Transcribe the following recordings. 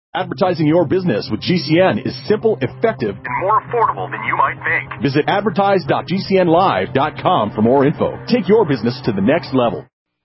Advertising your business with GCN is simple, effective, and more affordable than you might think. Visit advertise.gcnlive.com for more info. Take your business to the next level.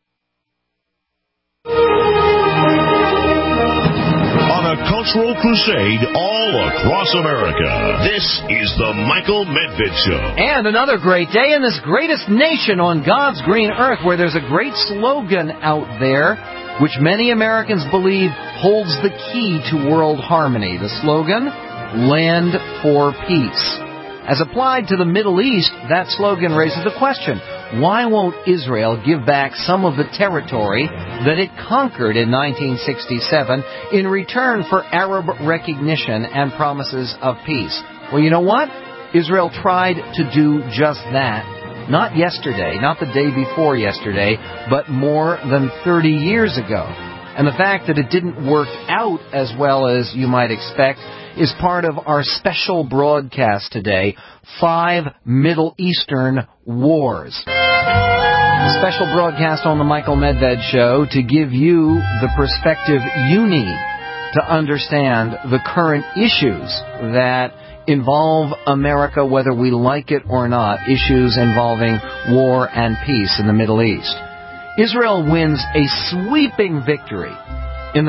On a cultural crusade all across America, this is the Michael Medved Show. And another great day in this greatest nation on God's green earth, where there's a great slogan out there which many Americans believe holds the key to world harmony. The slogan, Land for Peace. As applied to the Middle East, that slogan raises the question, why won't Israel give back some of the territory that it conquered in 1967 in return for Arab recognition and promises of peace? Well, you know what? Israel tried to do just that. Not yesterday, not the day before yesterday, but more than 30 years ago. And the fact that it didn't work out as well as you might expect is part of our special broadcast today, 5 Middle Eastern Wars. A special broadcast on the Michael Medved Show to give you the perspective you need to understand the current issues that involve America, whether we like it or not, issues involving war and peace in the Middle East. Israel wins a sweeping victory in the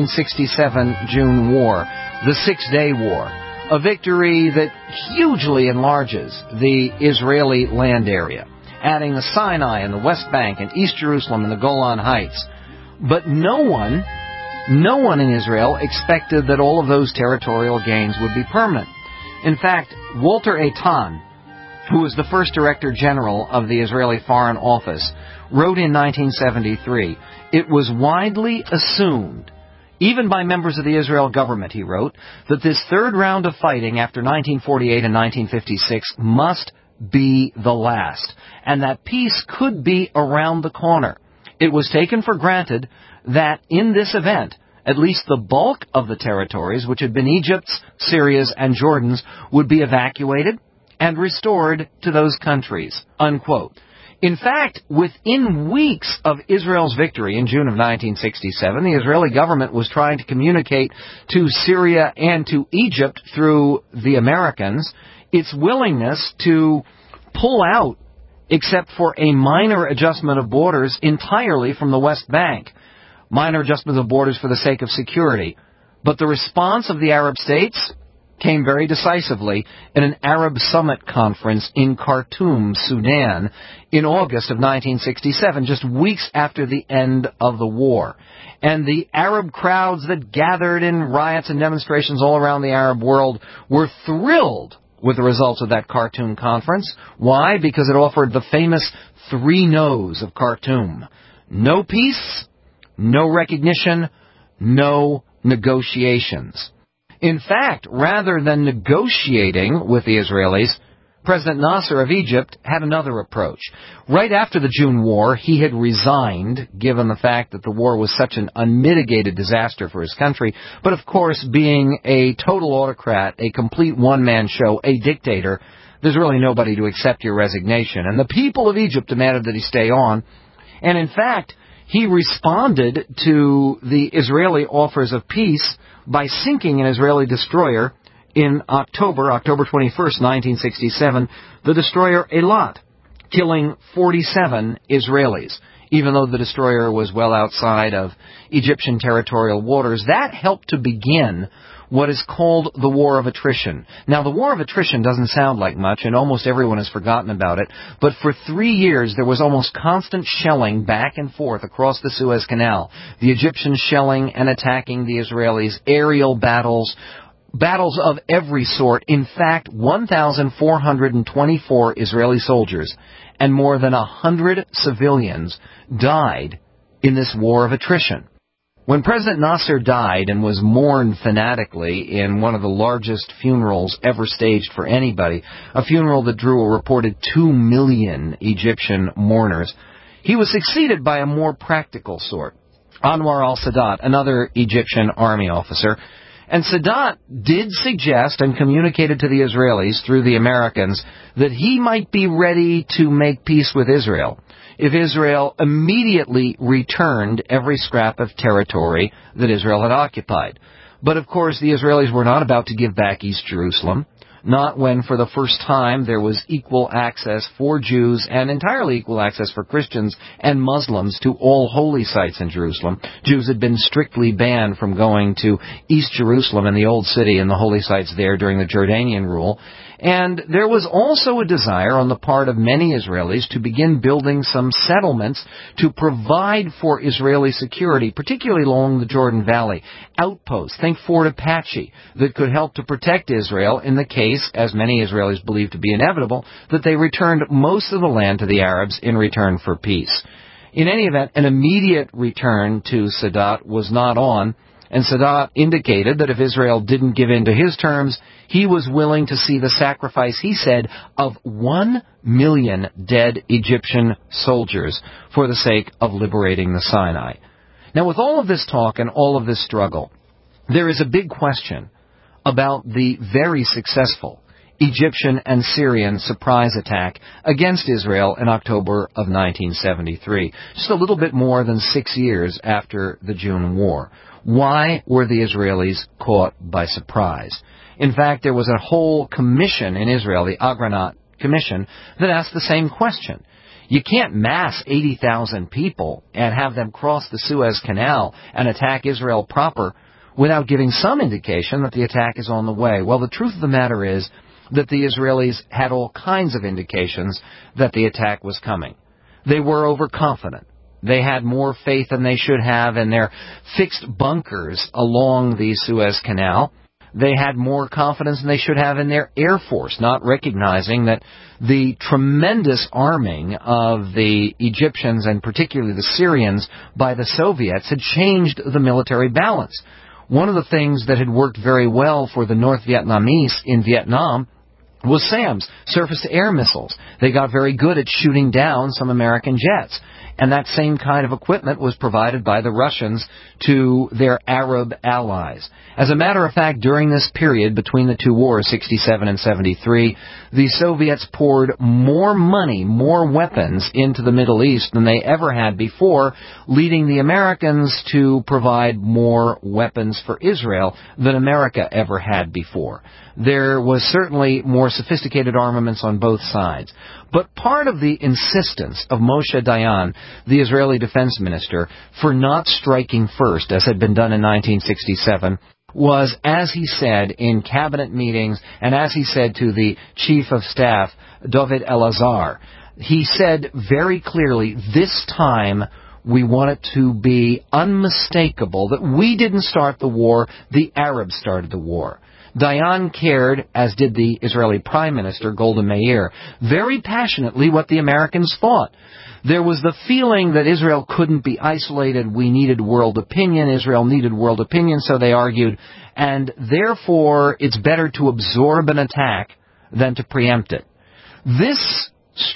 1967 June War, the Six-Day War, a victory that hugely enlarges the Israeli land area, adding the Sinai and the West Bank and East Jerusalem and the Golan Heights. But no one in Israel expected that all of those territorial gains would be permanent. In fact, Walter Eitan, who was the first Director General of the Israeli Foreign Office, wrote in 1973, "It was widely assumed, even by members of the Israel government," he wrote, "that this third round of fighting after 1948 and 1956 must be the last, and that peace could be around the corner. It was taken for granted that in this event, at least the bulk of the territories, which had been Egypt's, Syria's, and Jordan's, would be evacuated and restored to those countries," unquote. In fact, within weeks of Israel's victory in June of 1967, the Israeli government was trying to communicate to Syria and to Egypt through the Americans its willingness to pull out, except for a minor adjustment of borders, entirely from the West Bank. Minor adjustments of borders for the sake of security. But the response of the Arab states came very decisively in an Arab Summit conference in Khartoum, Sudan, in August of 1967, just weeks after the end of the war. And the Arab crowds that gathered in riots and demonstrations all around the Arab world were thrilled with the results of that Khartoum conference. Why? Because it offered the famous 3 no's of Khartoum. No peace, no recognition, no negotiations. In fact, rather than negotiating with the Israelis, President Nasser of Egypt had another approach. Right after the June War, he had resigned, given the fact that the war was such an unmitigated disaster for his country. But of course, being a total autocrat, a complete one-man show, a dictator, there's really nobody to accept your resignation. And the people of Egypt demanded that he stay on. And in fact, he responded to the Israeli offers of peace by sinking an Israeli destroyer in October 21st, 1967, the destroyer Eilat, killing 47 Israelis, even though the destroyer was well outside of Egyptian territorial waters. That helped to begin what is called the War of Attrition. Now, the War of Attrition doesn't sound like much, and almost everyone has forgotten about it, but for 3 years there was almost constant shelling back and forth across the Suez Canal. The Egyptians shelling and attacking the Israelis, aerial battles of every sort. In fact, 1,424 Israeli soldiers and more than 100 civilians died in this War of Attrition. When President Nasser died and was mourned fanatically in one of the largest funerals ever staged for anybody, a funeral that drew a reported 2 million Egyptian mourners, he was succeeded by a more practical sort, Anwar al-Sadat, another Egyptian army officer. And Sadat did suggest and communicated to the Israelis through the Americans that he might be ready to make peace with Israel if Israel immediately returned every scrap of territory that Israel had occupied. But of course, the Israelis were not about to give back East Jerusalem, not when for the first time there was equal access for Jews and entirely equal access for Christians and Muslims to all holy sites in Jerusalem. Jews had been strictly banned from going to East Jerusalem and the Old City and the holy sites there during the Jordanian rule. And there was also a desire on the part of many Israelis to begin building some settlements to provide for Israeli security, particularly along the Jordan Valley. Outposts, think Fort Apache, that could help to protect Israel in the case, as many Israelis believe to be inevitable, that they returned most of the land to the Arabs in return for peace. In any event, an immediate return to Sadat was not on, and Sadat indicated that if Israel didn't give in to his terms, he was willing to see the sacrifice, he said, of 1 million dead Egyptian soldiers for the sake of liberating the Sinai. Now, with all of this talk and all of this struggle, there is a big question about the very successful Egyptian and Syrian surprise attack against Israel in October of 1973, just a little bit more than 6 years after the June War. Why were the Israelis caught by surprise? In fact, there was a whole commission in Israel, the Agranat Commission, that asked the same question. You can't mass 80,000 people and have them cross the Suez Canal and attack Israel proper without giving some indication that the attack is on the way. Well, the truth of the matter is that the Israelis had all kinds of indications that the attack was coming. They were overconfident. They had more faith than they should have in their fixed bunkers along the Suez Canal. They had more confidence than they should have in their Air Force, not recognizing that the tremendous arming of the Egyptians and particularly the Syrians by the Soviets had changed the military balance. One of the things that had worked very well for the North Vietnamese in Vietnam was SAMs, surface-to-air missiles. They got very good at shooting down some American jets. And that same kind of equipment was provided by the Russians to their Arab allies. As a matter of fact, during this period between the two wars, 67 and 73, the Soviets poured more money, more weapons into the Middle East than they ever had before, leading the Americans to provide more weapons for Israel than America ever had before. There was certainly more sophisticated armaments on both sides. But part of the insistence of Moshe Dayan, the Israeli defense minister, for not striking first, as had been done in 1967, was, as he said in cabinet meetings and as he said to the chief of staff, David Elazar, he said very clearly, this time we want it to be unmistakable that we didn't start the war, the Arabs started the war. Dayan cared, as did the Israeli Prime Minister, Golda Meir, very passionately what the Americans thought. There was the feeling that Israel couldn't be isolated. We needed world opinion. Israel needed world opinion, so they argued. And therefore, it's better to absorb an attack than to preempt it. This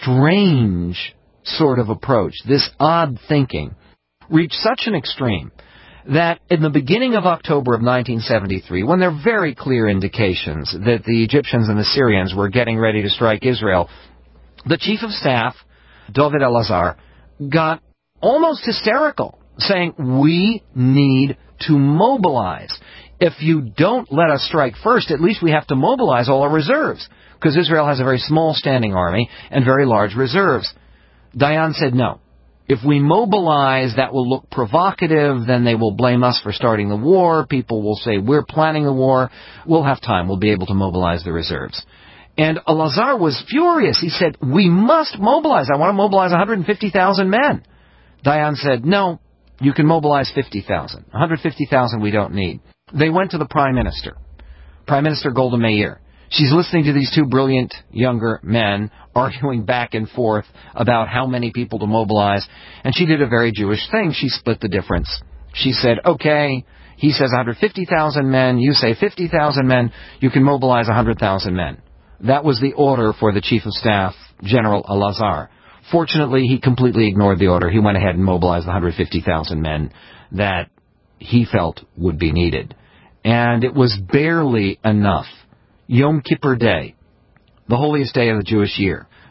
strange sort of approach, this odd thinking, reached such an extreme that in the beginning of October of 1973, when there are very clear indications that the Egyptians and the Syrians were getting ready to strike Israel, the chief of staff, David Elazar, got almost hysterical, saying, we need to mobilize. If you don't let us strike first, at least we have to mobilize all our reserves, because Israel has a very small standing army and very large reserves. Dayan said no. If we mobilize, that will look provocative, then they will blame us for starting the war. People will say, we're planning the war. We'll have time. We'll be able to mobilize the reserves. And Elazar was furious. He said, we must mobilize. I want to mobilize 150,000 men. Dayan said, no, you can mobilize 50,000. 150,000 we don't need. They went to the Prime Minister, Prime Minister Golda Meir. She's listening to these two brilliant younger men arguing back and forth about how many people to mobilize, and she did a very Jewish thing. She split the difference. She said, okay, he says 150,000 men, you say 50,000 men, you can mobilize 100,000 men. That was the order for the Chief of Staff, General Elazar. Fortunately, he completely ignored the order. He went ahead and mobilized the 150,000 men that he felt would be needed. And it was barely enough. Yom Kippur Day, the holiest day of the Jewish year,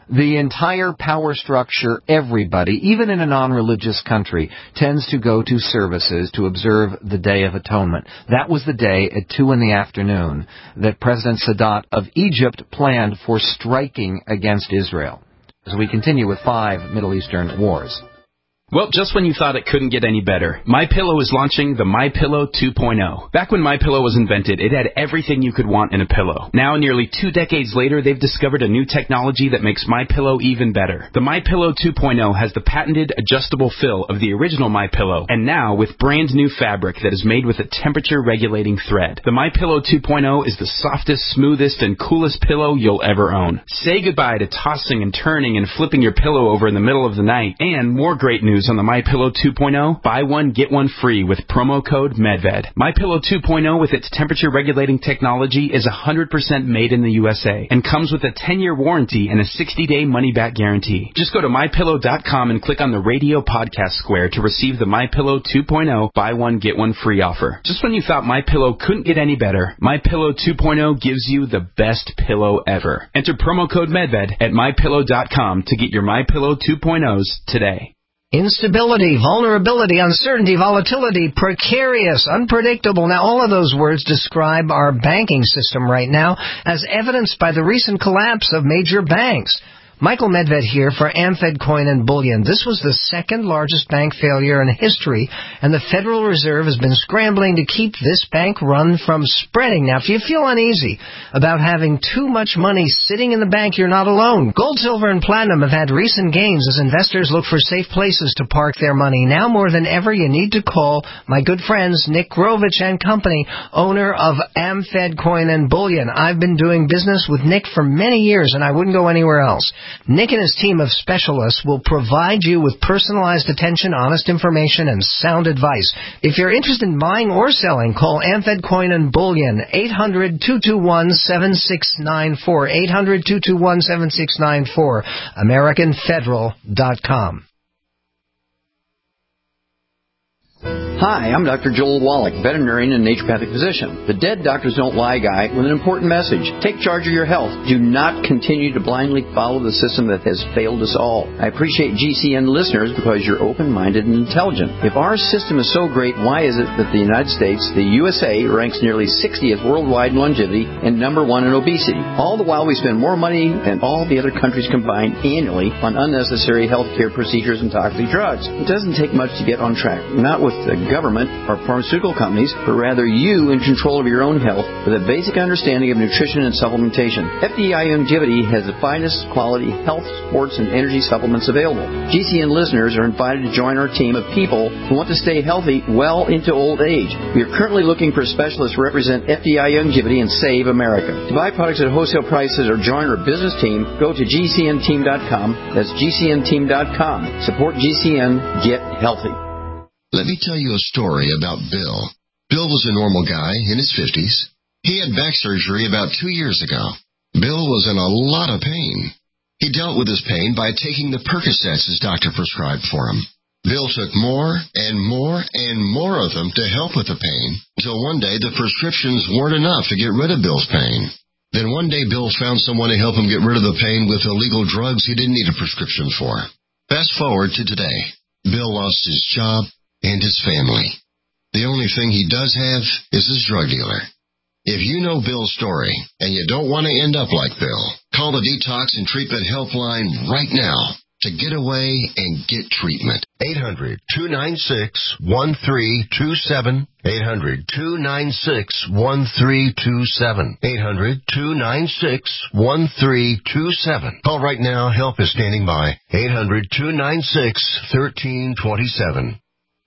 The entire power structure, everybody, even in a non-religious country, tends to go to services to observe the Day of Atonement. That was the day at 2 in the afternoon that President Sadat of Egypt planned for striking against Israel. As we continue with 5 Middle Eastern wars. Well, just when you thought it couldn't get any better, MyPillow is launching the MyPillow 2.0. Back when MyPillow was invented, it had everything you could want in a pillow. Now, nearly 2 decades later, they've discovered a new technology that makes MyPillow even better. The MyPillow 2.0 has the patented adjustable fill of the original MyPillow, and now with brand new fabric that is made with a temperature-regulating thread. The MyPillow 2.0 is the softest, smoothest, and coolest pillow you'll ever own. Say goodbye to tossing and turning and flipping your pillow over in the middle of the night. And more great news on the MyPillow 2.0, buy one, get one free with promo code MEDVED. MyPillow 2.0 with its temperature-regulating technology is 100% made in the USA and comes with a 10-year warranty and a 60-day money-back guarantee. Just go to MyPillow.com and click on the radio podcast square to receive the MyPillow 2.0 buy one, get one free offer. Just when you thought MyPillow couldn't get any better, MyPillow 2.0 gives you the best pillow ever. Enter promo code MEDVED at MyPillow.com to get your MyPillow 2.0s today. Instability, vulnerability, uncertainty, volatility, precarious, unpredictable. Now, all of those words describe our banking system right now, as evidenced by the recent collapse of major banks. Michael Medved here for AmFed Coin and Bullion. This was the second largest bank failure in history, and the Federal Reserve has been scrambling to keep this bank run from spreading. Now, if you feel uneasy about having too much money sitting in the bank, you're not alone. Gold, silver, and platinum have had recent gains as investors look for safe places to park their money. Now more than ever, you need to call my good friends Nick Grovich and Company, owner of AmFed Coin and Bullion. I've been doing business with Nick for many years, and I wouldn't go anywhere else. Nick and his team of specialists will provide you with personalized attention, honest information, and sound advice. If you're interested in buying or selling, call AmFed Coin and Bullion, 800-221-7694, 800-221-7694, AmericanFederal.com. Hi, I'm Dr. Joel Wallach, veterinarian and naturopathic physician. The Dead Doctors Don't Lie guy with an important message. Take charge of your health. Do not continue to blindly follow the system that has failed us all. I appreciate GCN listeners because you're open-minded and intelligent. If our system is so great, why is it that the United States, the USA, ranks nearly 60th worldwide in longevity and number 1 in obesity? All the while we spend more money than all the other countries combined annually on unnecessary health care procedures and toxic drugs. It doesn't take much to get on track. Not with the government or pharmaceutical companies, but rather you in control of your own health with a basic understanding of nutrition and supplementation. FDI Longevity has the finest quality health, sports, and energy supplements available. GCN listeners are invited to join our team of people who want to stay healthy well into old age. We are currently looking for specialists to represent FDI Longevity and Save America. To buy products at wholesale prices or join our business team, go to GCNteam.com. That's GCNteam.com. Support GCN. Get healthy. Let me tell you a story about Bill. Bill was a normal guy in his 50s. He had back surgery about 2 years ago. Bill was in a lot of pain. He dealt with his pain by taking the Percocets his doctor prescribed for him. Bill took more and more and more of them to help with the pain, until one day the prescriptions weren't enough to get rid of Bill's pain. Then one day Bill found someone to help him get rid of the pain with illegal drugs he didn't need a prescription for. Fast forward to today. Bill lost his job and his family. The only thing he does have is his drug dealer. If you know Bill's story and you don't want to end up like Bill, call the Detox and Treatment Helpline right now to get away and get treatment. 800-296-1327. 800-296-1327. 800-296-1327. Call right now. Help is standing by. 800-296-1327.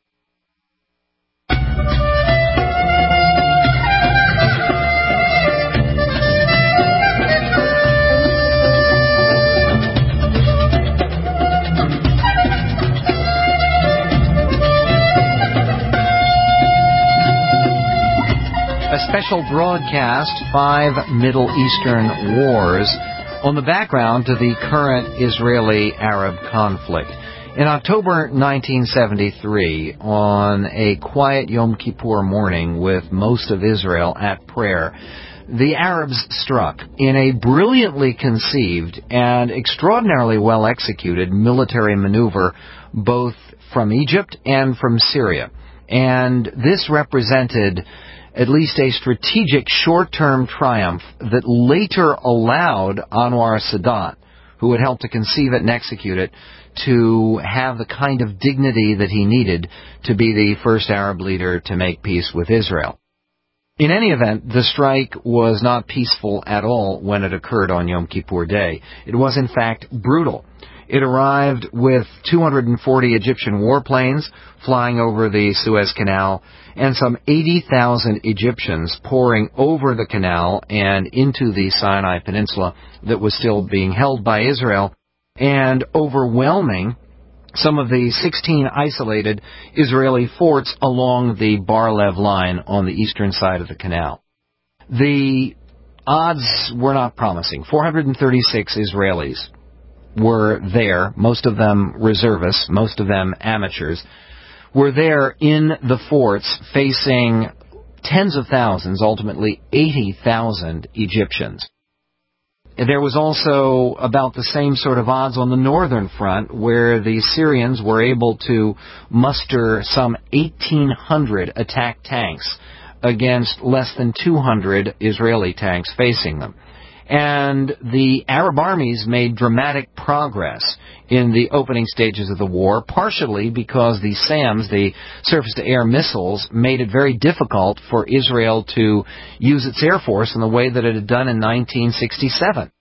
A special broadcast, 5 Middle Eastern wars, on the background to the current Israeli-Arab conflict. In October 1973, on a quiet Yom Kippur morning with most of Israel at prayer, the Arabs struck in a brilliantly conceived and extraordinarily well executed military maneuver, both from Egypt and from Syria. And this represented at least a strategic short-term triumph that later allowed Anwar Sadat, who had helped to conceive it and execute it, to have the kind of dignity that he needed to be the first Arab leader to make peace with Israel. In any event, the strike was not peaceful at all when it occurred on Yom Kippur Day. It was, in fact, brutal. It arrived with 240 Egyptian warplanes flying over the Suez Canal and some 80,000 Egyptians pouring over the canal and into the Sinai Peninsula that was still being held by Israel, and overwhelming some of the 16 isolated Israeli forts along the Bar-Lev line on the eastern side of the canal. The odds were not promising. 436 Israelis were there, most of them reservists, most of them amateurs, were there in the forts facing tens of thousands, ultimately 80,000 Egyptians. There was also about the same sort of odds on the northern front, where the Syrians were able to muster some 1,800 attack tanks against less than 200 Israeli tanks facing them. And the Arab armies made dramatic progress in the opening stages of the war, partially because the SAMs, the surface-to-air missiles, made it very difficult for Israel to use its air force in the way that it had done in 1967.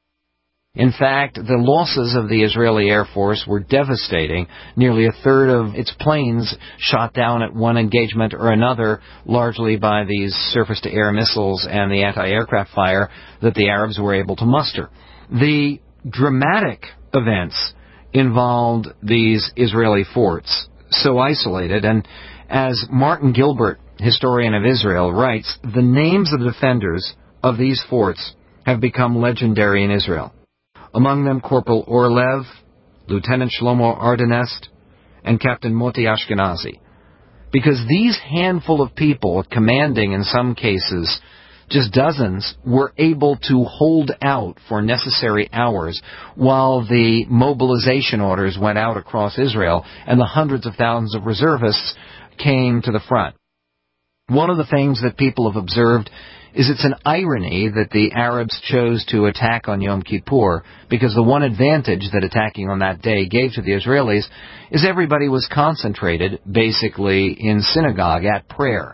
In fact, the losses of the Israeli Air Force were devastating. Nearly a third of its planes shot down at one engagement or another, largely by these surface-to-air missiles and the anti-aircraft fire that the Arabs were able to muster. The dramatic events involved these Israeli forts, so isolated, and as Martin Gilbert, historian of Israel, writes, the names of the defenders of these forts have become legendary in Israel. Among them Corporal Orlev, Lieutenant Shlomo Ardenest, and Captain Moti Ashkenazi. Because these handful of people, commanding in some cases just dozens, were able to hold out for necessary hours while the mobilization orders went out across Israel and the hundreds of thousands of reservists came to the front. One of the things that people have observed is it's an irony that the Arabs chose to attack on Yom Kippur, because the one advantage that attacking on that day gave to the Israelis is everybody was concentrated basically in synagogue at prayer.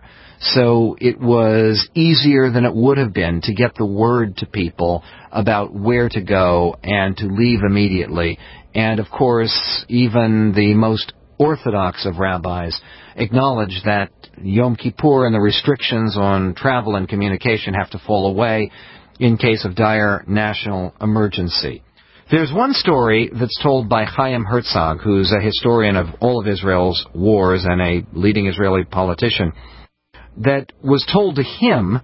So it was easier than it would have been to get the word to people about where to go and to leave immediately. And of course, even the most orthodox of rabbis acknowledge that Yom Kippur and the restrictions on travel and communication have to fall away in case of dire national emergency. There's one story that's told by Chaim Herzog, who's a historian of all of Israel's wars and a leading Israeli politician, that was told to him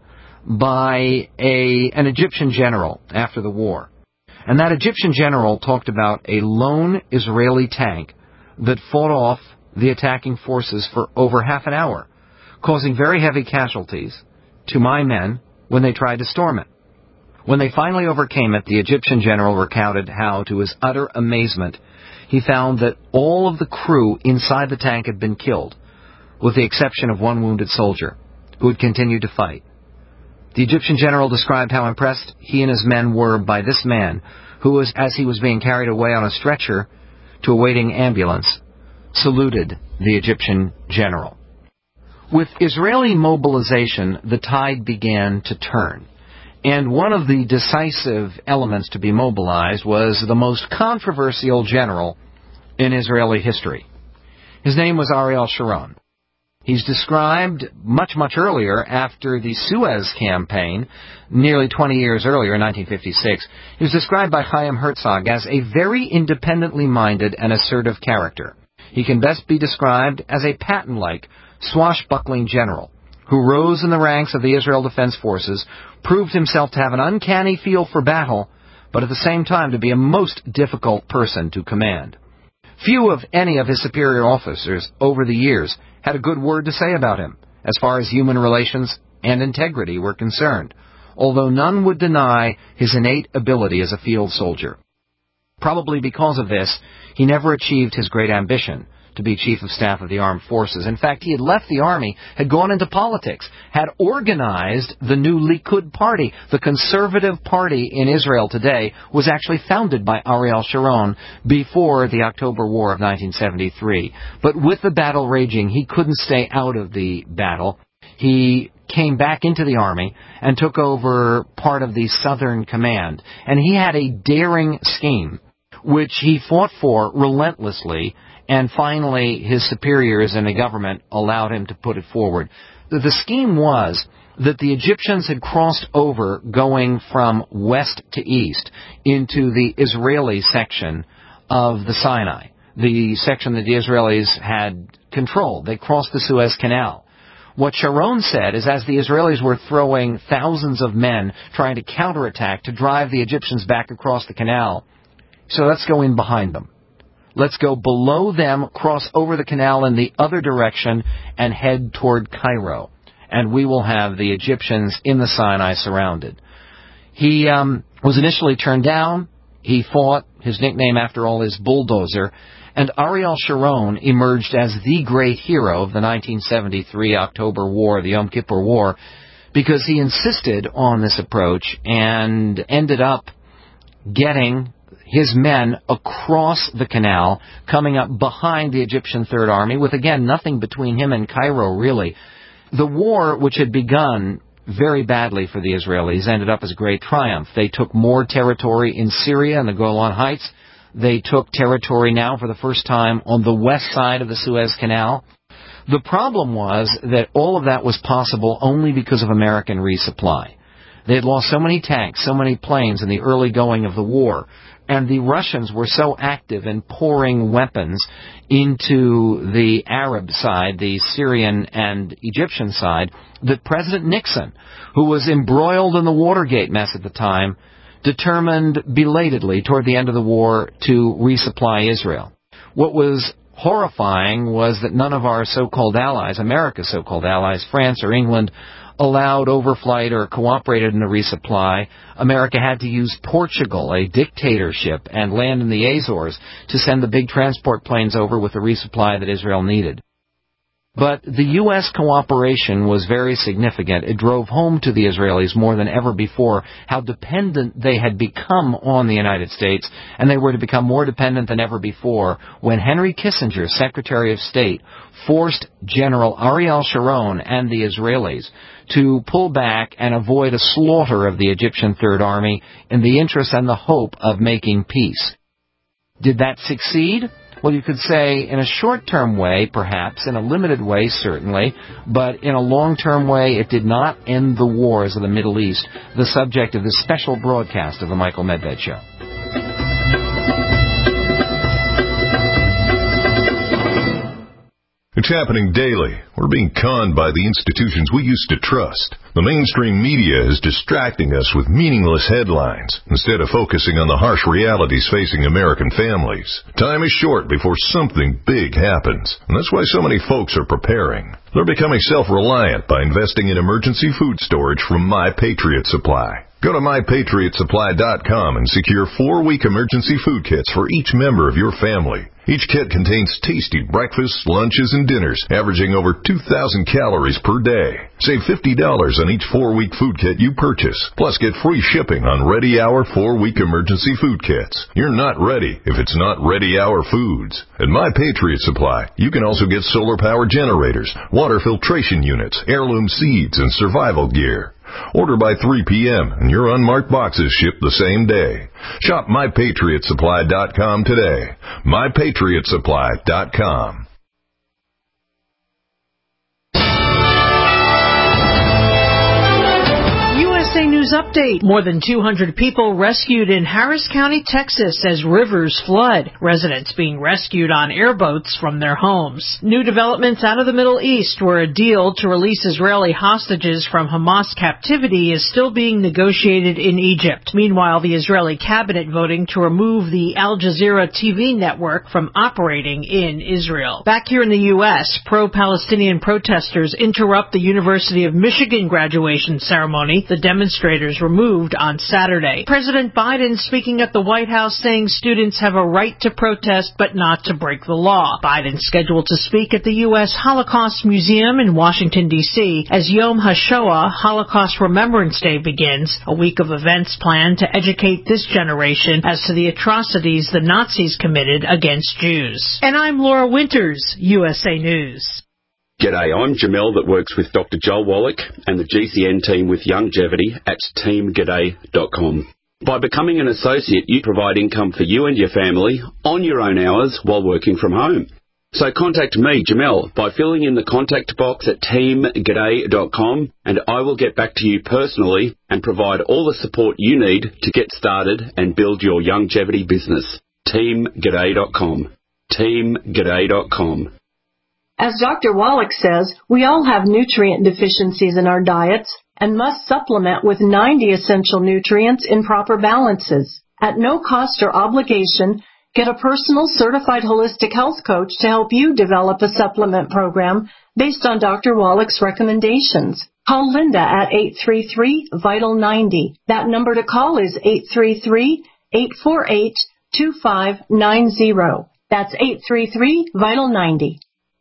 by an Egyptian general after the war. And that Egyptian general talked about a lone Israeli tank that fought off the attacking forces for over half an hour, causing very heavy casualties to my men when they tried to storm it. When they finally overcame it, the Egyptian general recounted how, to his utter amazement, he found that all of the crew inside the tank had been killed, with the exception of one wounded soldier, who had continued to fight. The Egyptian general described how impressed he and his men were by this man, who was, as he was being carried away on a stretcher to a waiting ambulance, saluted the Egyptian general. With Israeli mobilization, the tide began to turn. And one of the decisive elements to be mobilized was the most controversial general in Israeli history. His name was Ariel Sharon. He's described much, much earlier, after the Suez campaign, nearly 20 years earlier, in 1956. He was described by Chaim Herzog as a very independently minded and assertive character. He can best be described as a Patton-like, swashbuckling general who rose in the ranks of the Israel Defense Forces, proved himself to have an uncanny feel for battle, but at the same time to be a most difficult person to command. Few of any of his superior officers over the years had a good word to say about him, as far as human relations and integrity were concerned. although none would deny his innate ability as a field soldier. Probably because of this, he never achieved his great ambition to be Chief of Staff of the Armed Forces. In fact, he had left the Army, had gone into politics, had organized the new Likud party. The conservative party in Israel today was actually founded by Ariel Sharon before the October War of 1973. But with the battle raging, he couldn't stay out of the battle. He came back into the Army and took over part of the Southern Command. And he had a daring scheme, which he fought for relentlessly, and finally his superiors in the government allowed him to put it forward. The scheme was that the Egyptians had crossed over going from west to east into the Israeli section of the Sinai, the section that the Israelis had controlled. They crossed the Suez Canal. What Sharon said is, as the Israelis were throwing thousands of men trying to counterattack to drive the Egyptians back across the canal, so let's go in behind them. Let's go below them, cross over the canal in the other direction, and head toward Cairo. And we will have the Egyptians in the Sinai surrounded. He was initially turned down. He fought. His nickname, after all, is Bulldozer. And Ariel Sharon emerged as the great hero of the 1973 October War, the Yom Kippur War, because he insisted on this approach and ended up getting his men across the canal, coming up behind the Egyptian Third Army, with, again, nothing between him and Cairo, really. The war, which had begun very badly for the Israelis, ended up as a great triumph. They took more territory in Syria and the Golan Heights. They took territory now for the first time on the west side of the Suez Canal. The problem was that all of that was possible only because of American resupply. They had lost so many tanks, so many planes in the early going of the war, and the Russians were so active in pouring weapons into the Arab side, the Syrian and Egyptian side, that President Nixon, who was embroiled in the Watergate mess at the time, determined belatedly toward the end of the war to resupply Israel. What was horrifying was that none of our so-called allies, America's so-called allies, France or England, allowed overflight or cooperated in the resupply. America had to use Portugal, a dictatorship, and land in the Azores to send the big transport planes over with the resupply that Israel needed. But the U.S. cooperation was very significant. It drove home to the Israelis more than ever before how dependent they had become on the United States, and they were to become more dependent than ever before when Henry Kissinger, Secretary of State, forced General Ariel Sharon and the Israelis to pull back and avoid a slaughter of the Egyptian Third Army in the interest and the hope of making peace. Did that succeed? Well, you could say in a short-term way, perhaps, in a limited way, certainly, but in a long-term way, it did not end the wars of the Middle East, the subject of this special broadcast of the Michael Medved Show. It's happening daily. We're being conned by the institutions we used to trust. The mainstream media is distracting us with meaningless headlines instead of focusing on the harsh realities facing American families. Time is short before something big happens, and that's why so many folks are preparing. They're becoming self-reliant by investing in emergency food storage from My Patriot Supply. Go to MyPatriotSupply.com and secure 4-week emergency food kits for each member of your family. Each kit contains tasty breakfasts, lunches, and dinners, averaging over 2,000 calories per day. Save $50 on each 4-week food kit you purchase. Plus, get free shipping on Ready Hour 4-week emergency food kits. You're not ready if it's not Ready Hour Foods. At My Patriot Supply, you can also get solar power generators, water filtration units, heirloom seeds, and survival gear. Order by 3 p.m. and your unmarked boxes ship the same day. Shop MyPatriotSupply.com today. MyPatriotSupply.com. USA News Update. More than 200 people rescued in Harris County, Texas as rivers flood. Residents being rescued on airboats from their homes. New developments out of the Middle East, where a deal to release Israeli hostages from Hamas captivity is still being negotiated in Egypt. Meanwhile, the Israeli cabinet voting to remove the Al Jazeera TV network from operating in Israel. Back here in the U.S., pro-Palestinian protesters interrupt the University of Michigan graduation ceremony. The demonstrators demonstrators removed on Saturday. President Biden speaking at the White House saying students have a right to protest but not to break the law. Biden scheduled to speak at the U.S. Holocaust Museum in Washington, D.C. as Yom HaShoah, Holocaust Remembrance Day, begins, a week of events planned to educate this generation as to the atrocities the Nazis committed against Jews. And I'm Laura Winters, USA News. G'day, I'm Jamel that works with Dr. Joel Wallach and the GCN team with Longevity at teamg'day.com. By becoming an associate, you provide income for you and your family on your own hours while working from home. So contact me, Jamel, by filling in the contact box at teamg'day.com, and I will get back to you personally and provide all the support you need to get started and build your longevity business. teamg'day.com. teamg'day.com. As Dr. Wallach says, we all have nutrient deficiencies in our diets and must supplement with 90 essential nutrients in proper balances. At no cost or obligation, get a personal certified holistic health coach to help you develop a supplement program based on Dr. Wallach's recommendations. Call Linda at 833-VITAL-90. That number to call is 833-848-2590. That's 833-VITAL-90.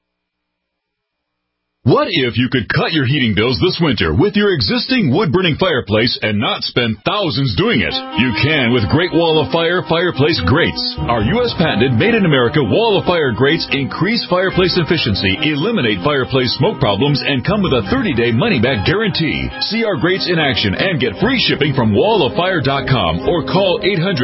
What if you could cut your heating bills this winter with your existing wood-burning fireplace and not spend thousands doing it? You can with Great Wall of Fire fireplace grates. Our U.S. patented made-in-America Wall of Fire grates increase fireplace efficiency, eliminate fireplace smoke problems, and come with a 30-day money-back guarantee. See our grates in action and get free shipping from walloffire.com or call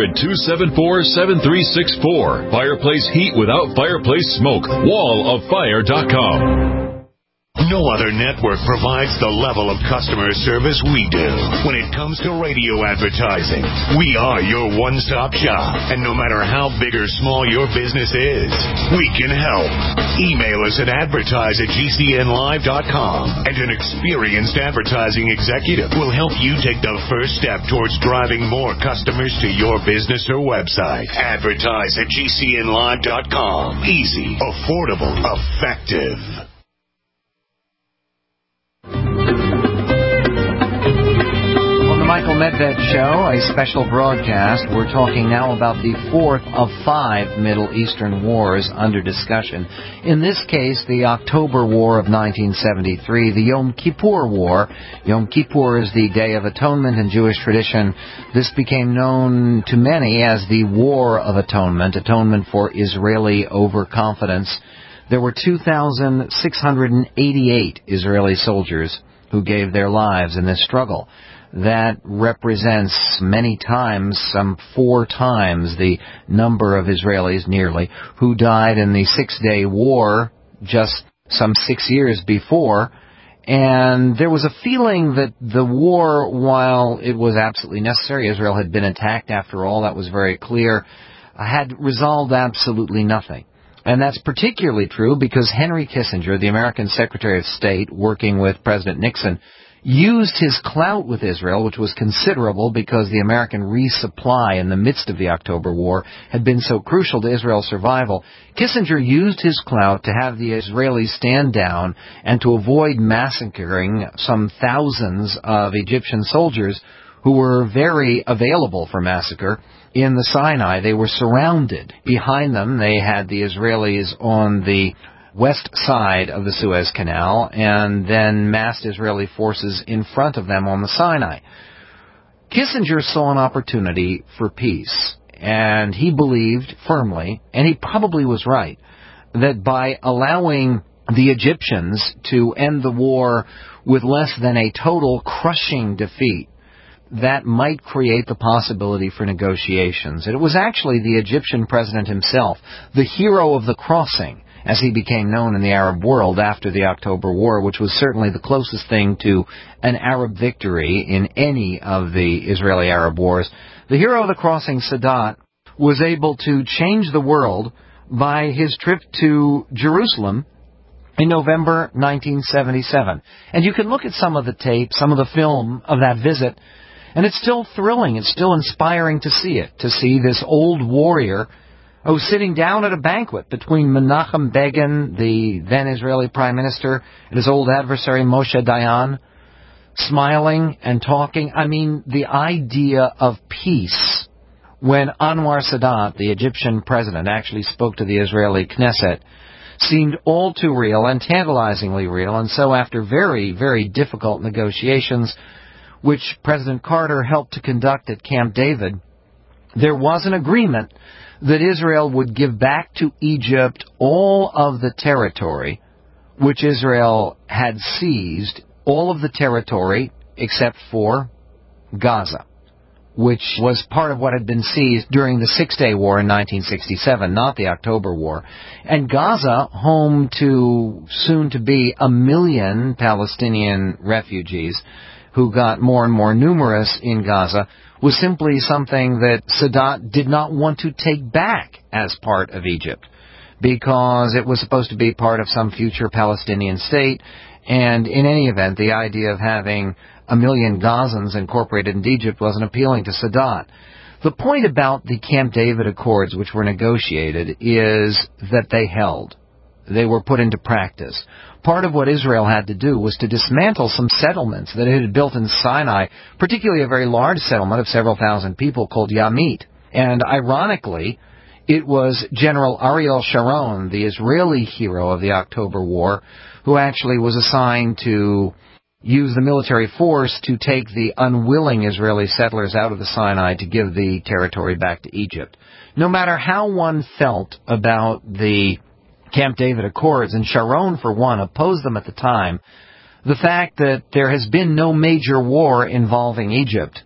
800-274-7364. Fireplace heat without fireplace smoke. walloffire.com. No other network provides the level of customer service we do. When it comes to radio advertising, we are your one-stop shop. And no matter how big or small your business is, we can help. Email us at advertise@gcnlive.com, and an experienced advertising executive will help you take the first step towards driving more customers to your business or website. Advertise@gcnlive.com. Easy, affordable, effective. Michael Medved Show, a special broadcast. We're talking now about the fourth of 5 Middle Eastern wars under discussion. In this case, the October War of 1973, the Yom Kippur War. Yom Kippur is the Day of Atonement in Jewish tradition. This became known to many as the War of Atonement, atonement for Israeli overconfidence. There were 2,688 Israeli soldiers who gave their lives in this struggle. That represents many times, some 4 times, the number of Israelis, nearly, who died in the 6-day war just some 6 years before. And there was a feeling that the war, while it was absolutely necessary, Israel had been attacked after all, that was very clear, had resolved absolutely nothing. And that's particularly true because Henry Kissinger, the American Secretary of State, working with President Nixon, used his clout with Israel, which was considerable because the American resupply in the midst of the October War had been so crucial to Israel's survival. Kissinger used his clout to have the Israelis stand down and to avoid massacring some thousands of Egyptian soldiers who were very available for massacre in the Sinai. They were surrounded. Behind them, they had the Israelis on the west side of the Suez Canal, and then massed Israeli forces in front of them on the Sinai. Kissinger saw an opportunity for peace, and he believed firmly, and he probably was right, that by allowing the Egyptians to end the war with less than a total crushing defeat, that might create the possibility for negotiations. And it was actually the Egyptian president himself, the hero of the crossing, as he became known in the Arab world after the October War, which was certainly the closest thing to an Arab victory in any of the Israeli-Arab wars. The hero of the crossing, Sadat, was able to change the world by his trip to Jerusalem in November 1977. And you can look at some of the tape, some of the film of that visit, and it's still thrilling, it's still inspiring to see it, to see this old warrior who was sitting down at a banquet between Menachem Begin, the then Israeli Prime Minister, and his old adversary Moshe Dayan. smiling and talking. I mean, the idea of peace. When Anwar Sadat, the Egyptian president, actually spoke to the Israeli Knesset, seemed all too real and tantalizingly real. And so after very, very difficult negotiations, which President Carter helped to conduct at Camp David, there was an agreement that Israel would give back to Egypt all of the territory which Israel had seized, all of the territory except for Gaza, which was part of what had been seized during the Six-Day War in 1967, not the October War. And Gaza, home to soon-to-be 1 million Palestinian refugees who got more and more numerous in Gaza, was simply something that Sadat did not want to take back as part of Egypt, because it was supposed to be part of some future Palestinian state. And in any event, the idea of having 1 million Gazans incorporated into Egypt wasn't appealing to Sadat. The point about the Camp David Accords, which were negotiated, is that they held. They were put into practice. Part of what Israel had to do was to dismantle some settlements that it had built in Sinai, particularly a very large settlement of several thousand people called Yamit. And ironically, it was General Ariel Sharon, the Israeli hero of the October War, who actually was assigned to use the military force to take the unwilling Israeli settlers out of the Sinai to give the territory back to Egypt. No matter how one felt about the Camp David Accords, and Sharon, for one, opposed them at the time, the fact that there has been no major war involving Egypt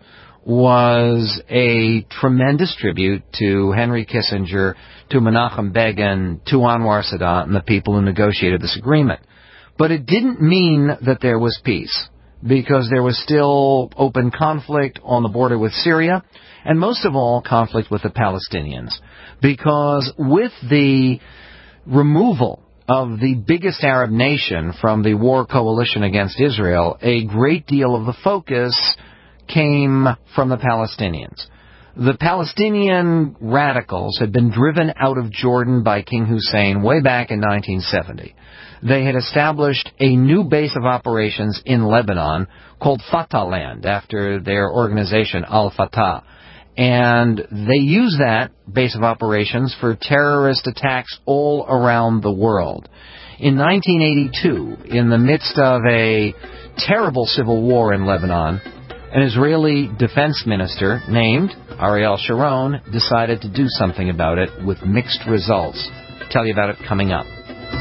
was a tremendous tribute to Henry Kissinger, to Menachem Begin, to Anwar Sadat, and the people who negotiated this agreement. But it didn't mean that there was peace, because there was still open conflict on the border with Syria, and most of all, conflict with the Palestinians. Because with the removal of the biggest Arab nation from the war coalition against Israel, a great deal of the focus came from the Palestinians. The Palestinian radicals had been driven out of Jordan by King Hussein way back in 1970. They had established a new base of operations in Lebanon called Fatah Land, after their organization Al-Fatah. And they use that base of operations for terrorist attacks all around the world. In 1982, in the midst of a terrible civil war in Lebanon, an Israeli defense minister named Ariel Sharon decided to do something about it with mixed results. I'll tell you about it coming up.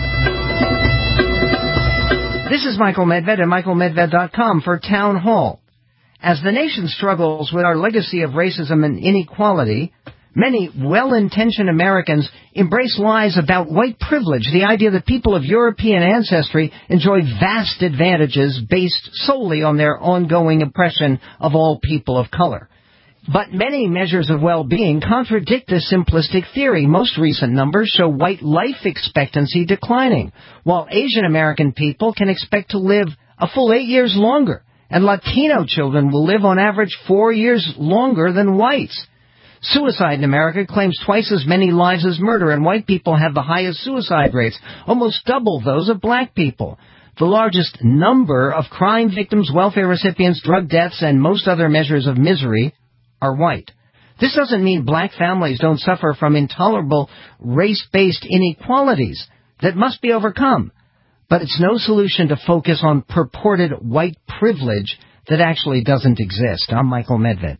This is Michael Medved at michaelmedved.com for Town Hall. As the nation struggles with our legacy of racism and inequality, many well-intentioned Americans embrace lies about white privilege, the idea that people of European ancestry enjoy vast advantages based solely on their ongoing oppression of all people of color. But many measures of well-being contradict this simplistic theory. Most recent numbers show white life expectancy declining, while Asian American people can expect to live a full 8 years longer, and Latino children will live on average 4 years longer than whites. Suicide in America claims twice as many lives as murder, and white people have the highest suicide rates, almost double those of black people. The largest number of crime victims, welfare recipients, drug deaths, and most other measures of misery are white. This doesn't mean black families don't suffer from intolerable race-based inequalities that must be overcome. But it's no solution to focus on purported white privilege that actually doesn't exist. I'm Michael Medved.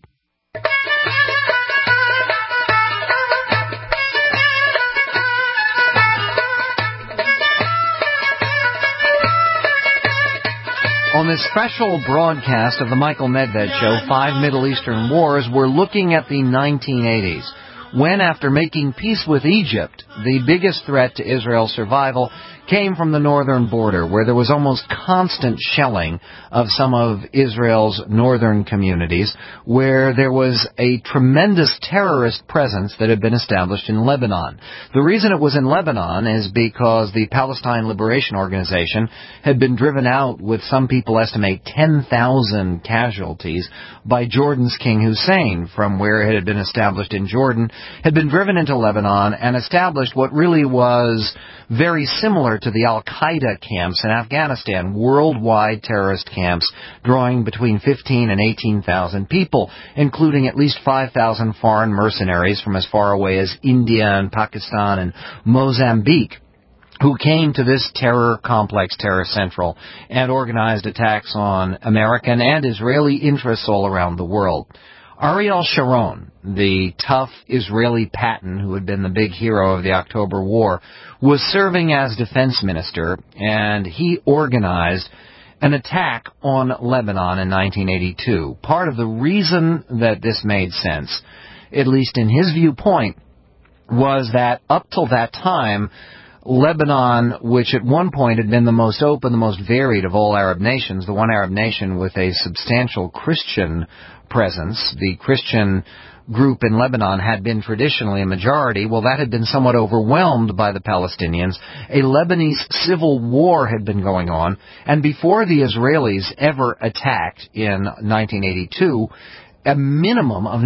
On this special broadcast of the Michael Medved Show, 5 Middle Eastern Wars, we're looking at the 1980s, when, after making peace with Egypt, the biggest threat to Israel's survival came from the northern border, where there was almost constant shelling of some of Israel's northern communities, where there was a tremendous terrorist presence that had been established in Lebanon. The reason it was in Lebanon is because the Palestine Liberation Organization had been driven out, with some people estimate 10,000 casualties, by Jordan's King Hussein, from where it had been established in Jordan, had been driven into Lebanon and established what really was very similar to the Al-Qaeda camps in Afghanistan, worldwide terrorist camps drawing between 15 and 18,000 people, including at least 5,000 foreign mercenaries from as far away as India and Pakistan and Mozambique, who came to this terror complex, Terror Central, and organized attacks on American and Israeli interests all around the world. Ariel Sharon, the tough Israeli Patton who had been the big hero of the October War, was serving as defense minister, and he organized an attack on Lebanon in 1982. Part of the reason that this made sense, at least in his viewpoint, was that up till that time, Lebanon, which at one point had been the most open, the most varied of all Arab nations, the one Arab nation with a substantial Christian presence, the Christian group in Lebanon had been traditionally a majority. Well, that had been somewhat overwhelmed by the Palestinians. A Lebanese civil war had been going on, and before the Israelis ever attacked in 1982, a minimum of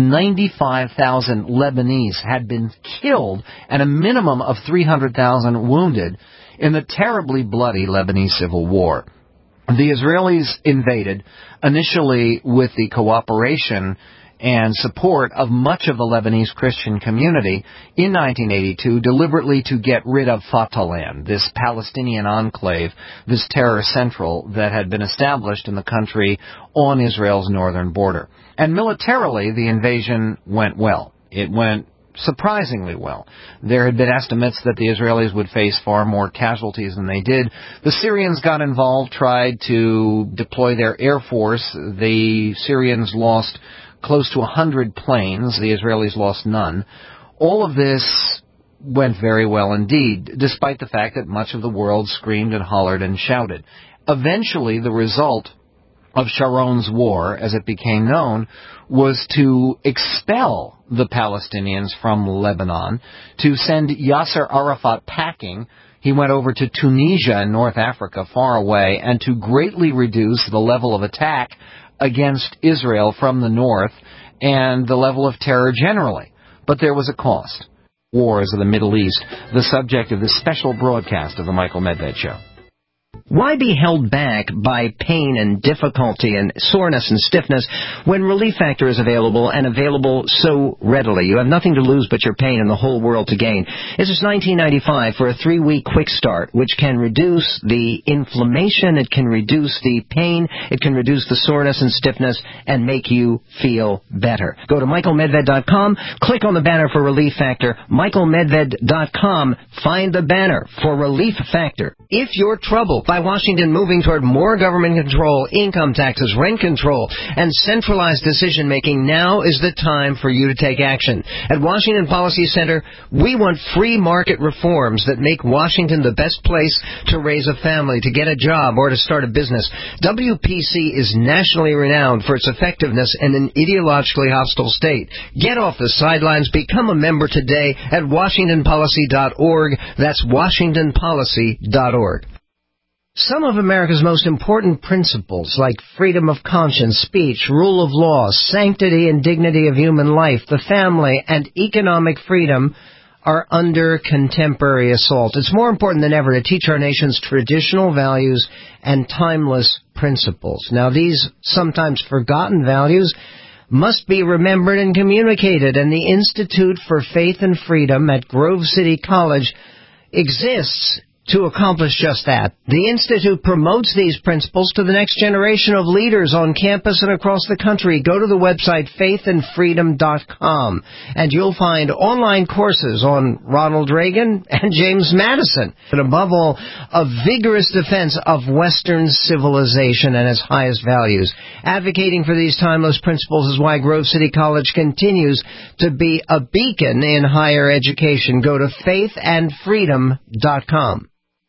95,000 Lebanese had been killed and a minimum of 300,000 wounded in the terribly bloody Lebanese civil war. The Israelis invaded, initially with the cooperation and support of much of the Lebanese Christian community in 1982, deliberately to get rid of Fatah land, this Palestinian enclave, this terror central that had been established in the country on Israel's northern border. And militarily, the invasion went well. It went surprisingly well. There had been estimates that the Israelis would face far more casualties than they did. The Syrians got involved, tried to deploy their air force. The Syrians lost close to 100 planes. The Israelis lost none. All of this went very well indeed, despite the fact that much of the world screamed and hollered and shouted. Eventually, the result of Sharon's war, as it became known, was to expel the Palestinians from Lebanon, to send Yasser Arafat packing. He went over to Tunisia in North Africa, far away, and to greatly reduce the level of attack against Israel from the north and the level of terror generally. But there was a cost. Wars of the Middle East, the subject of this special broadcast of the Michael Medved Show. Why be held back by pain and difficulty and soreness and stiffness when Relief Factor is available and available so readily? You have nothing to lose but your pain and the whole world to gain. It's just $19.95 for a 3-week quick start, which can reduce the inflammation, it can reduce the pain, it can reduce the soreness and stiffness, and make you feel better. Go to michaelmedved.com, click on the banner for Relief Factor, michaelmedved.com, find the banner for Relief Factor. If you're troubled by Washington moving toward more government control, income taxes, rent control, and centralized decision-making, now is the time for you to take action. At Washington Policy Center, we want free market reforms that make Washington the best place to raise a family, to get a job, or to start a business. WPC is nationally renowned for its effectiveness in an ideologically hostile state. Get off the sidelines. Become a member today at WashingtonPolicy.org. That's WashingtonPolicy.org. Some of America's most important principles, like freedom of conscience, speech, rule of law, sanctity and dignity of human life, the family, and economic freedom, are under contemporary assault. It's more important than ever to teach our nation's traditional values and timeless principles. Now, these sometimes forgotten values must be remembered and communicated, and the Institute for Faith and Freedom at Grove City College exists to accomplish just that. The Institute promotes these principles to the next generation of leaders on campus and across the country. Go to the website faithandfreedom.com, and you'll find online courses on Ronald Reagan and James Madison. And above all, a vigorous defense of Western civilization and its highest values. Advocating for these timeless principles is why Grove City College continues to be a beacon in higher education. Go to faithandfreedom.com.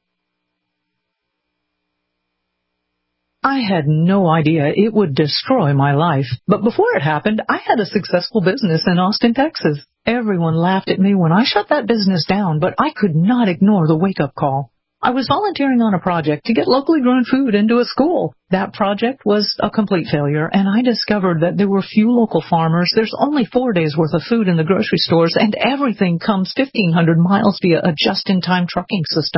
I had no idea it would destroy my life. But before it happened, I had a successful business in Austin, Texas. Everyone laughed at me when I shut that business down, but I could not ignore the wake-up call. I was volunteering on a project to get locally grown food into a school. That project was a complete failure, and I discovered that there were few local farmers. There's only 4 days' worth of food in the grocery stores, and everything comes 1,500 miles via a just-in-time trucking system.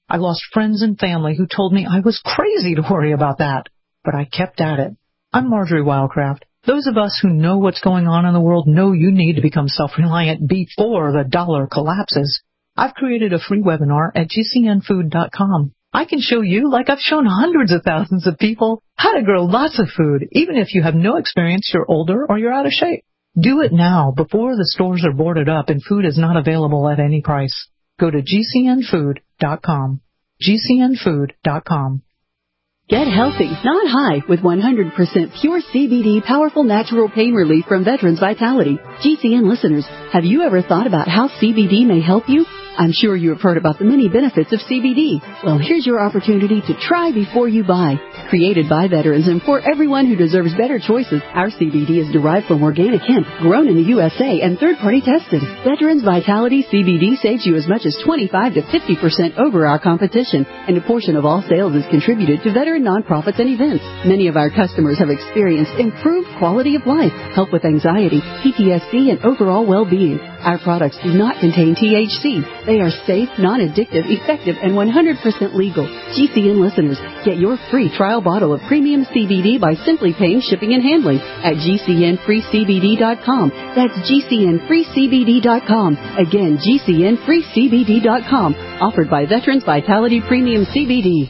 I lost friends and family who told me I was crazy to worry about that, but I kept at it. I'm Marjorie Wildcraft. Those of us who know what's going on in the world know you need to become self-reliant before the dollar collapses. I've created a free webinar at gcnfood.com. I can show you, like I've shown hundreds of thousands of people, how to grow lots of food, even if you have no experience, you're older, or you're out of shape. Do it now before the stores are boarded up and food is not available at any price. Go to gcnfood.com. gcnfood.com. Get healthy, not high, with 100% pure CBD powerful natural pain relief from Veterans Vitality. GCN listeners, have you ever thought about how CBD may help you? I'm sure you have heard about the many benefits of CBD. Well, here's your opportunity to try before you buy. Created by veterans and for everyone who deserves better choices, our CBD is derived from organic hemp, grown in the USA and third-party tested. Veterans Vitality CBD saves you as much as 25 to 50% over our competition, and a portion of all sales is contributed to veteran nonprofits and events. Many of our customers have experienced improved quality of life, help with anxiety, PTSD, and overall well-being. Our products do not contain THC. They are safe, non-addictive, effective, and 100% legal. GCN listeners, get your free trial bottle of premium CBD by simply paying shipping and handling at GCNFreeCBD.com. That's GCNFreeCBD.com. Again, GCNFreeCBD.com. Offered by Veterans Vitality Premium CBD.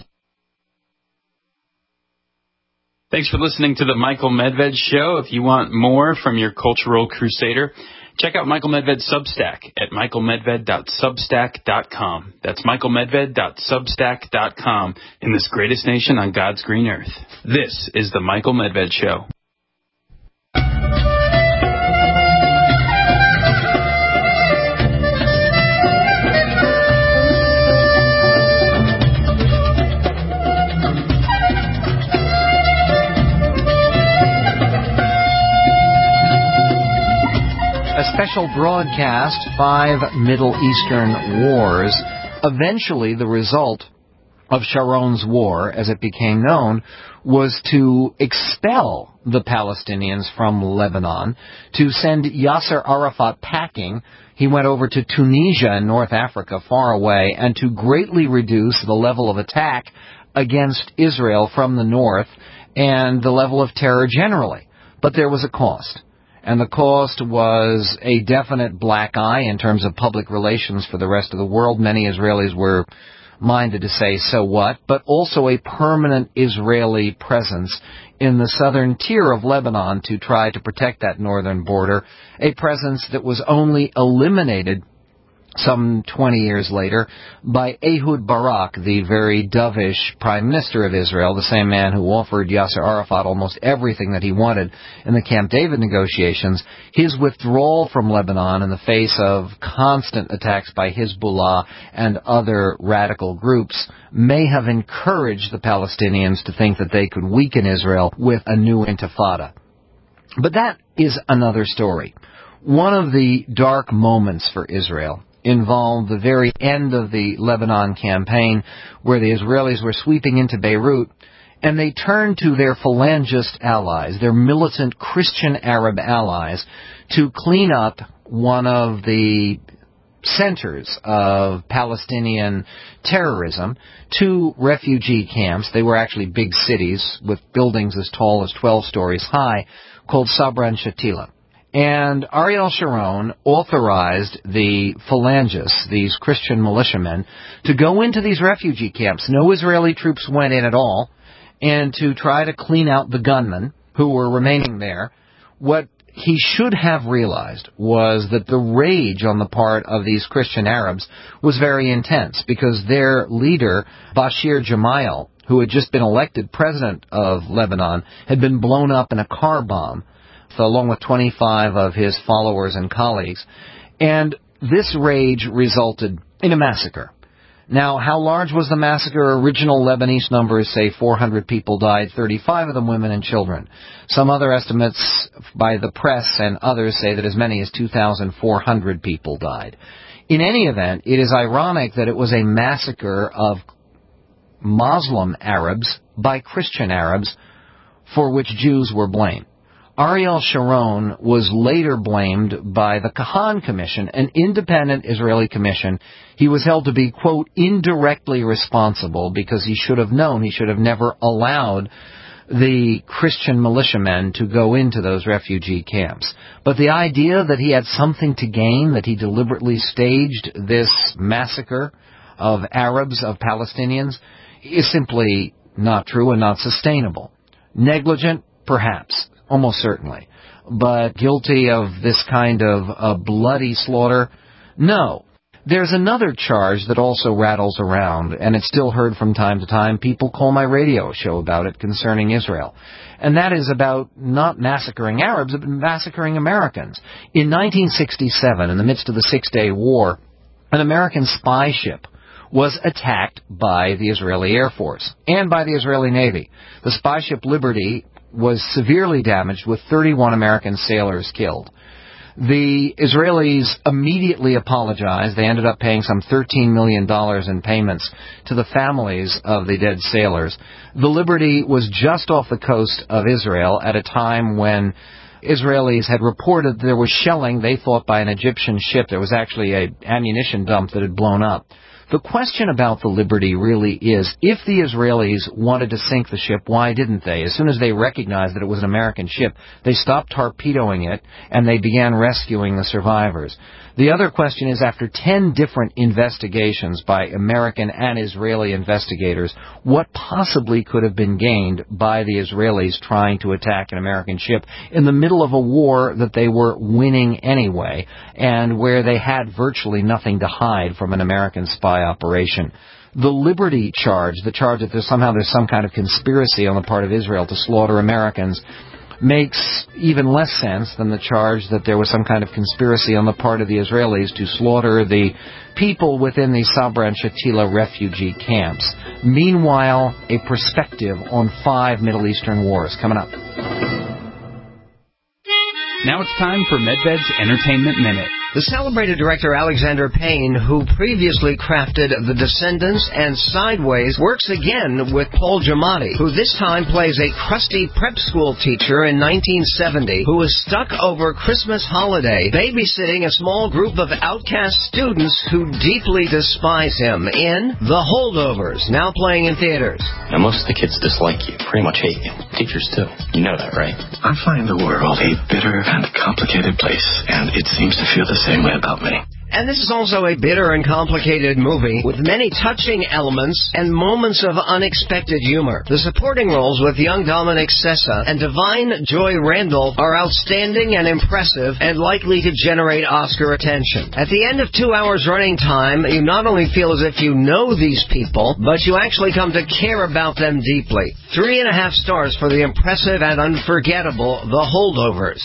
Thanks for listening to the Michael Medved Show. If you want more from your cultural crusader, check out Michael Medved's Substack at michaelmedved.substack.com. That's michaelmedved.substack.com in this greatest nation on God's green earth. This is the Michael Medved Show. A special broadcast, 5 Middle Eastern wars. Eventually, the result of Sharon's war, as it became known, was to expel the Palestinians from Lebanon, to send Yasser Arafat packing. He went over to Tunisia in North Africa, far away, and to greatly reduce the level of attack against Israel from the north and the level of terror generally. But there was a cost. And the cost was a definite black eye in terms of public relations for the rest of the world. Many Israelis were minded to say, so what? But also a permanent Israeli presence in the southern tier of Lebanon to try to protect that northern border, a presence that was only eliminated some 20 years later by Ehud Barak, the very dovish prime minister of Israel, the same man who offered Yasser Arafat almost everything that he wanted in the Camp David negotiations. His withdrawal from Lebanon in the face of constant attacks by Hezbollah and other radical groups may have encouraged the Palestinians to think that they could weaken Israel with a new intifada. But that is another story. One of the dark moments for Israel involved the very end of the Lebanon campaign, where the Israelis were sweeping into Beirut, and they turned to their phalangist allies, their militant Christian Arab allies, to clean up one of the centers of Palestinian terrorism, 2 refugee camps. They were actually big cities with buildings as tall as 12 stories high, called Sabra and Shatila. And Ariel Sharon authorized the phalangists, these Christian militiamen, to go into these refugee camps. No Israeli troops went in at all, and to try to clean out the gunmen who were remaining there. What he should have realized was that the rage on the part of these Christian Arabs was very intense, because their leader, Bashir Gemayel, who had just been elected president of Lebanon, had been blown up in a car bomb, along with 25 of his followers and colleagues. And this rage resulted in a massacre. Now, how large was the massacre? Original Lebanese numbers say 400 people died, 35 of them women and children. Some other estimates by the press and others say that as many as 2,400 people died. In any event, it is ironic that it was a massacre of Muslim Arabs by Christian Arabs for which Jews were blamed. Ariel Sharon was later blamed by the Kahan Commission, an independent Israeli commission. He was held to be, quote, indirectly responsible because he should have known, he should have never allowed the Christian militiamen to go into those refugee camps. But the idea that he had something to gain, that he deliberately staged this massacre of Arabs, of Palestinians, is simply not true and not sustainable. Negligent? Perhaps. Almost certainly. But guilty of this kind of a bloody slaughter? No. There's another charge that also rattles around, and it's still heard from time to time. People call my radio show about it concerning Israel. And that is about not massacring Arabs, but massacring Americans. In 1967, in the midst of the Six-Day War, an American spy ship was attacked by the Israeli Air Force and by the Israeli Navy. The spy ship Liberty was severely damaged with 31 American sailors killed. The Israelis immediately apologized. They ended up paying some $13 million in payments to the families of the dead sailors. The Liberty was just off the coast of Israel at a time when Israelis had reported there was shelling, they thought, by an Egyptian ship. There was actually an ammunition dump that had blown up. The question about the Liberty really is, if the Israelis wanted to sink the ship, why didn't they? As soon as they recognized that it was an American ship, they stopped torpedoing it, and they began rescuing the survivors. The other question is, after 10 different investigations by American and Israeli investigators, what possibly could have been gained by the Israelis trying to attack an American ship in the middle of a war that they were winning anyway, and where they had virtually nothing to hide from an American spy operation? The Liberty charge, the charge that there's some kind of conspiracy on the part of Israel to slaughter Americans, makes even less sense than the charge that there was some kind of conspiracy on the part of the Israelis to slaughter the people within the Sabra and Shatila refugee camps. Meanwhile, a perspective on 5 Middle Eastern wars coming up. Now it's time for MedVed's Entertainment Minute. The celebrated director Alexander Payne, who previously crafted The Descendants and Sideways, works again with Paul Giamatti, who this time plays a crusty prep school teacher in 1970 who is stuck over Christmas holiday babysitting a small group of outcast students who deeply despise him in The Holdovers, now playing in theaters. Now, most of the kids dislike you, pretty much hate you. Teachers too. You know that, right? I find the world a bitter and complicated place, and it seems to feel the same way about me. And this is also a bitter and complicated movie with many touching elements and moments of unexpected humor. The supporting roles with young Dominic Sessa and Divine Joy Randall are outstanding and impressive and likely to generate Oscar attention. At the end of 2 hours running time, you not only feel as if you know these people, but you actually come to care about them deeply. 3.5 stars for the impressive and unforgettable The Holdovers.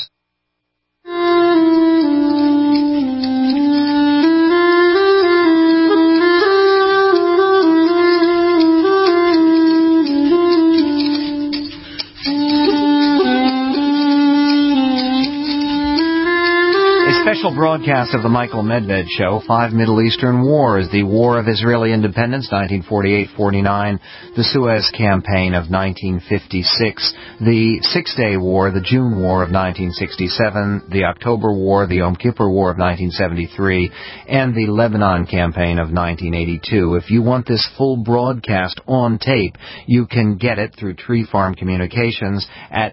Special broadcast of the Michael Medved Show, 5 Middle Eastern Wars, the War of Israeli Independence, 1948-49, the Suez Campaign of 1956, the Six-Day War, the June War of 1967, the October War, the Yom Kippur War of 1973, and the Lebanon Campaign of 1982. If you want this full broadcast on tape, you can get it through Tree Farm Communications at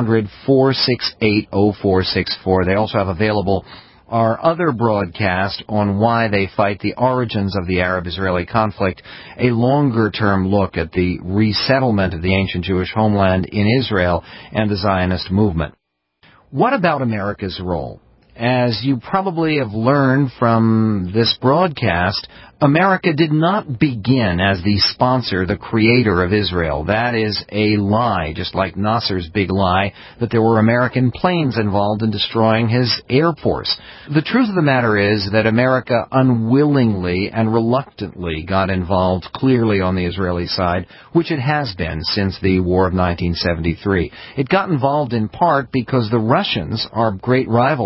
800-468-0464. They also have available our other broadcast on why they fight, the origins of the Arab-Israeli conflict, a longer-term look at the resettlement of the ancient Jewish homeland in Israel and the Zionist movement. What about America's role? As you probably have learned from this broadcast, America did not begin as the sponsor, the creator of Israel. That is a lie, just like Nasser's big lie that there were American planes involved in destroying his air force. The truth of the matter is that America unwillingly and reluctantly got involved clearly on the Israeli side, which it has been since the War of 1973. It got involved in part because the Russians, our great rivals in the Cold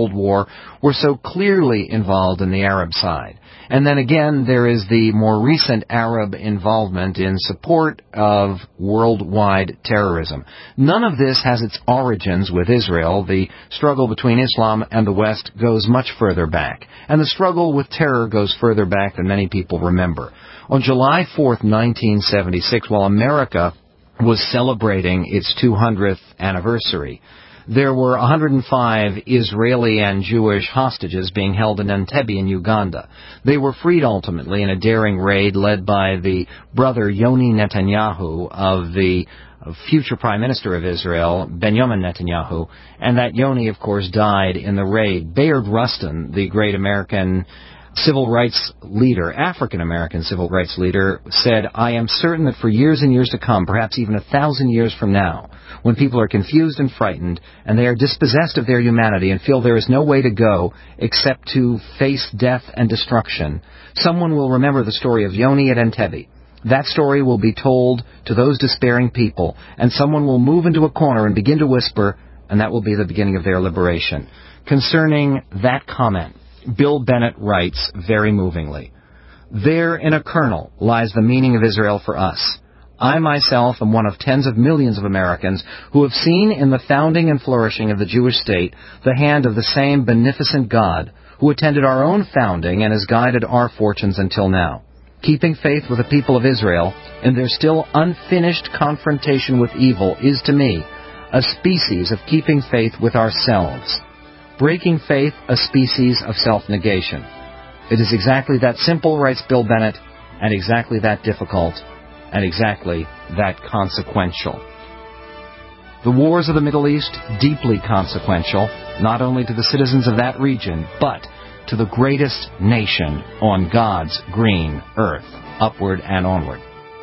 Cold War were so clearly involved in the Arab side. And then again, there is the more recent Arab involvement in support of worldwide terrorism. None of this has its origins with Israel. The struggle between Islam and the West goes much further back. And the struggle with terror goes further back than many people remember. On July 4th, 1976, while America was celebrating its 200th anniversary, there were 105 Israeli and Jewish hostages being held in Entebbe in Uganda. They were freed ultimately in a daring raid led by the brother Yoni Netanyahu of the future Prime Minister of Israel, Benjamin Netanyahu, and that Yoni, of course, died in the raid. Bayard Rustin, the great American civil rights leader, African-American civil rights leader, said, "I am certain that for years and years to come, perhaps even 1,000 years from now, when people are confused and frightened, and they are dispossessed of their humanity and feel there is no way to go except to face death and destruction, someone will remember the story of Yoni at Entebbe. That story will be told to those despairing people, and someone will move into a corner and begin to whisper, and that will be the beginning of their liberation." Concerning that comment, Bill Bennett writes very movingly, "There in a kernel lies the meaning of Israel for us. I myself am one of tens of millions of Americans who have seen in the founding and flourishing of the Jewish state the hand of the same beneficent God who attended our own founding and has guided our fortunes until now. Keeping faith with the people of Israel in their still unfinished confrontation with evil is to me a species of keeping faith with ourselves. Breaking faith, a species of self-negation. It is exactly that simple," writes Bill Bennett, "and exactly that difficult, and exactly that consequential." The wars of the Middle East, deeply consequential, not only to the citizens of that region, but to the greatest nation on God's green earth, upward and onward.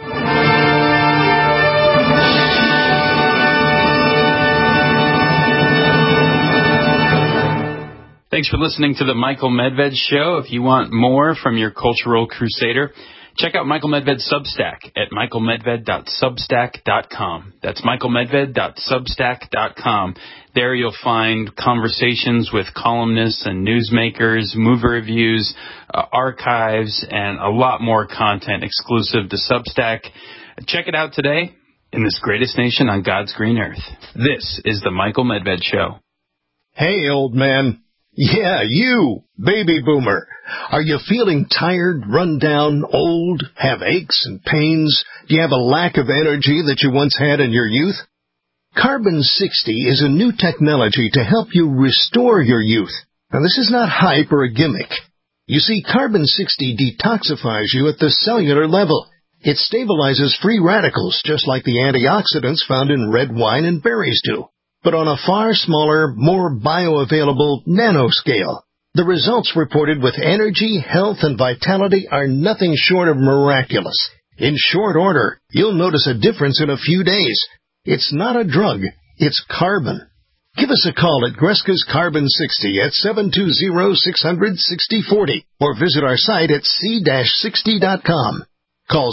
Thanks for listening to the Michael Medved Show. If you want more from your cultural crusader, check out Michael Medved's Substack at michaelmedved.substack.com. That's michaelmedved.substack.com. There you'll find conversations with columnists and newsmakers, movie reviews, archives, and a lot more content exclusive to Substack. Check it out today in this greatest nation on God's green earth. This is the Michael Medved Show. Hey, old man. Yeah, you, baby boomer. Are you feeling tired, run down, old, have aches and pains? Do you have a lack of energy that you once had in your youth? Carbon 60 is a new technology to help you restore your youth. Now, this is not hype or a gimmick. You see, Carbon 60 detoxifies you at the cellular level. It stabilizes free radicals, just like the antioxidants found in red wine and berries do, but on a far smaller, more bioavailable nanoscale. The results reported with energy, health, and vitality are nothing short of miraculous. In short order, you'll notice a difference in a few days. It's not a drug, it's carbon. Give us a call at Greska's Carbon 60 at 720-600-6040 or visit our site at c-60.com. Call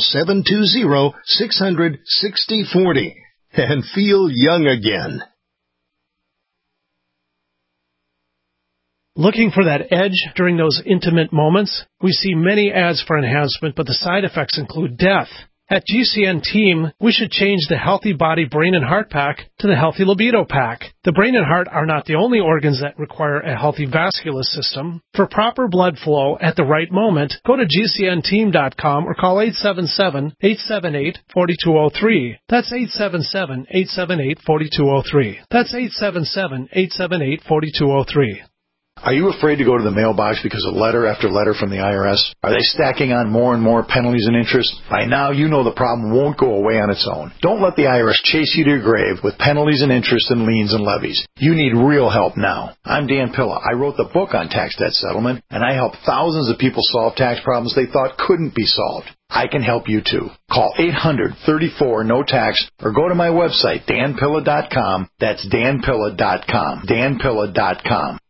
720-600-6040 and feel young again. Looking for that edge during those intimate moments? We see many ads for enhancement, but the side effects include death. At GCN Team, we should change the Healthy Body, Brain, and Heart Pack to the Healthy Libido Pack. The brain and heart are not the only organs that require a healthy vascular system. For proper blood flow at the right moment, go to GCNteam.com or call 877-878-4203. That's 877-878-4203. That's 877-878-4203. Are you afraid to go to the mailbox because of letter after letter from the IRS? Are they stacking on more and more penalties and interest? By now, you know the problem won't go away on its own. Don't let the IRS chase you to your grave with penalties and interest and liens and levies. You need real help now. I'm Dan Pilla. I wrote the book on tax debt settlement, and I help thousands of people solve tax problems they thought couldn't be solved. I can help you too. Call 800-34-NO-TAX or go to my website, danpilla.com. That's danpilla.com. danpilla.com.